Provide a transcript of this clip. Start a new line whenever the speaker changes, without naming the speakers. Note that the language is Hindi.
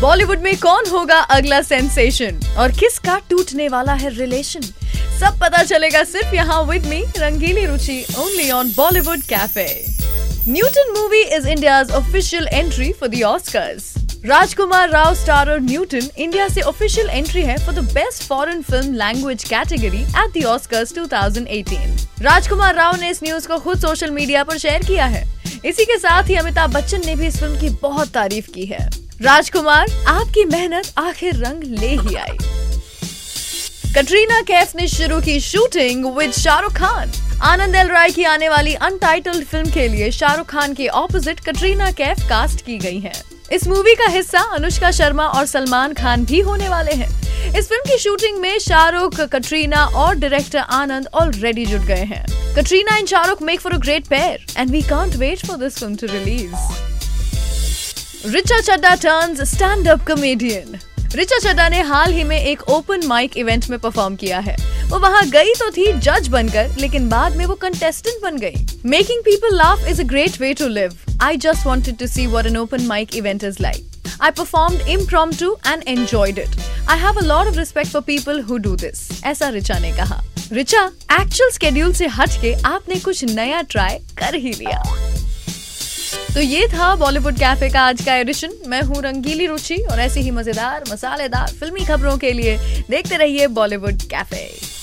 बॉलीवुड में कौन होगा अगला सेंसेशन और किसका टूटने वाला है रिलेशन, सब पता चलेगा सिर्फ यहाँ with me Rangeeli Ruchi only on Bollywood cafe. Newton movie is India's official entry for the Oscars. Rajkumar Rao starrer Newton India से ऑफिशियल एंट्री है for the best foreign film language category at the Oscars 2018। Rajkumar Rao ने इस न्यूज को खुद सोशल मीडिया पर शेयर किया है। इसी के साथ ही अमिताभ बच्चन ने भी इस फिल्म की बहुत तारीफ की है। राजकुमार, आपकी मेहनत आखिर रंग ले ही आई। कटरीना कैफ ने शुरू की shooting with Shahrukh Khan. Anand L Rai की आने वाली अनटाइटल्ड फिल्म के लिए शाहरुख खान के ऑपोजिट कटरीना कैफ कास्ट की गई हैं। इस मूवी का हिस्सा अनुष्का शर्मा और सलमान खान भी होने वाले हैं। इस फिल्म की शूटिंग में शाहरुख, कटरीना और डायरेक्टर आनंद ऑलरेडी जुट गए हैं। Katrina and Shahrukh make for a great pair and we can't wait for this film to release. Richa Chadha turns stand up comedian. Richa Chadha ने हाल ही में एक ओपन माइक इवेंट में परफॉर्म किया है। वो वहाँ गई तो थी जज बनकर, लेकिन बाद में वो कंटेस्टेंट बन गई। Making people laugh is a great way to live. I just wanted to see what an open mic event is like. I performed impromptu and enjoyed it. I have a lot of respect for people who do this. ऐसा ऋचा ने कहा। ऋचा, एक्चुअल स्केड्यूल से हट के आपने कुछ नया ट्राई कर ही लिया। तो ये था बॉलीवुड कैफे का आज का एडिशन। मैं हूँ रंगीली रुचि और ऐसी ही मजेदार, मसालेदार फिल्मी खबरों के लिए देखते रहिए बॉलीवुड कैफे।